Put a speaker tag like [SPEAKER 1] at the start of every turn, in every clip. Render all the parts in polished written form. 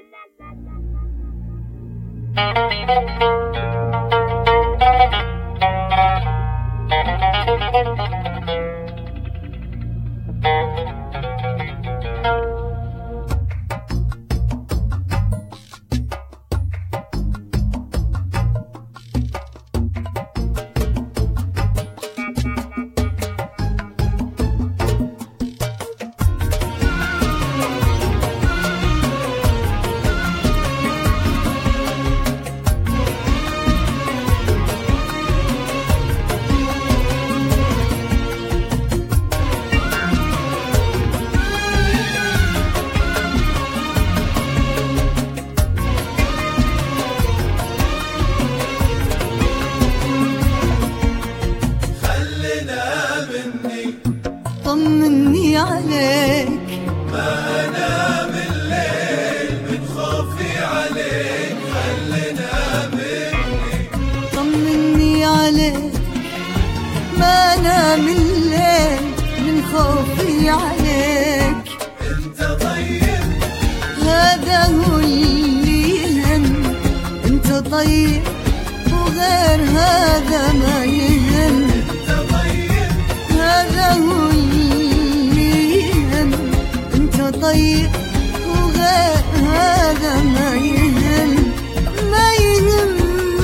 [SPEAKER 1] طمني عليك،
[SPEAKER 2] ما انام الليل من خوفي عليك. خلينا مني
[SPEAKER 1] طمني عليك، ما انام الليل من خوفي عليك.
[SPEAKER 2] انت طيب
[SPEAKER 1] هذا هو اللي يهم، انت طيب وغير هذا ما يهم.
[SPEAKER 2] انت طيب
[SPEAKER 1] هذا هو اللي يهم، انت طيب وغير هذا ما يهم. ما يهم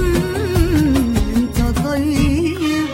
[SPEAKER 1] انت طيب.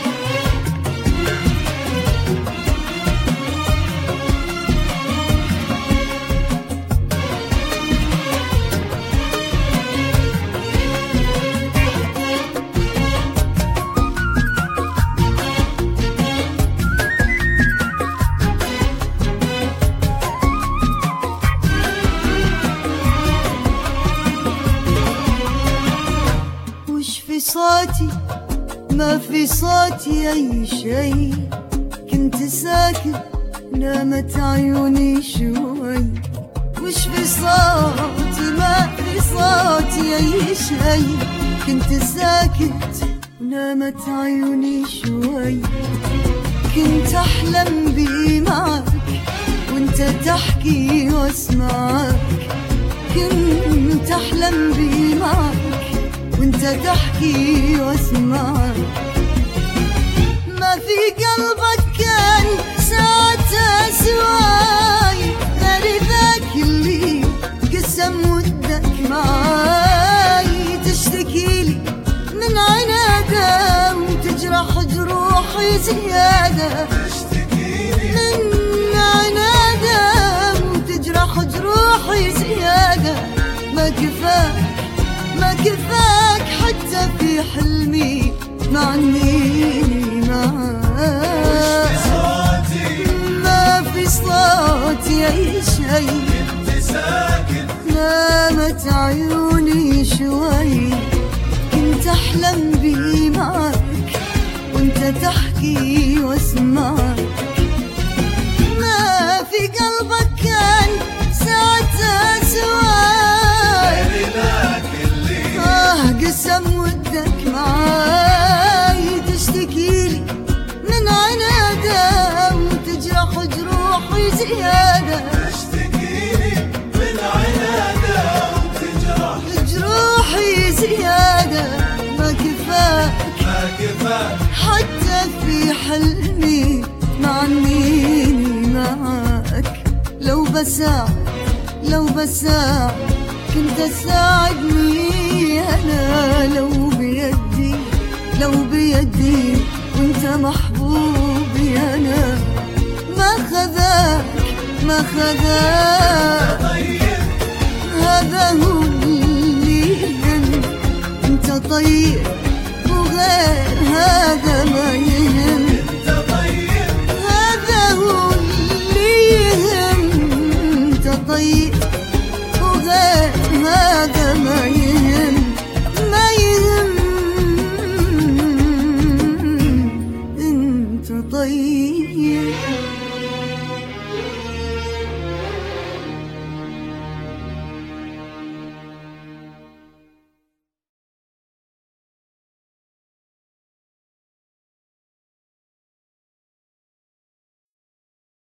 [SPEAKER 1] في صوتي ما في صوتي أي شي، كنت ساكت نامت عيوني شوي. وش في صوتي ما في صوتي أي شي، كنت ساكت نامت عيوني شوي. كنت أحلم بي معك وانت تحكي واسمعك. كنت أحلم بي معك وانت تحكي واسمعك. ما في قلبك كان ساعتها سواي، غير ذاك اللي قسم ودك معاي. تشتكيلي من عناده وتجرح جروحي زيادة.
[SPEAKER 2] تشتكيلي
[SPEAKER 1] من عناده وتجرح جروحي زيادة. ما كفاك ما كفاك حتى في حلمي معنيني معاك. ما في صوتي أي شي،
[SPEAKER 2] كنت ساكت
[SPEAKER 1] نامت عيوني شوي. كنت أحلم بي معك وانت تحكي واسمعك. ما في قلبك كان ساعتها سواي، قسم ودك معاي. تشتكيلي من عناده وتجرح جروحي زيادة.
[SPEAKER 2] تشتكيلي من عناده وتجرح
[SPEAKER 1] جروحي زيادة. ما كفاك
[SPEAKER 2] ما كفاك
[SPEAKER 1] حتى في حلمي معنيني معك. لو بساعد كنت تساعدني أنا. لو بيدي وانت محبوبي أنا. ما خذاك
[SPEAKER 2] طيب
[SPEAKER 1] هذا هو اللي يهم. انت طيب وغير هذا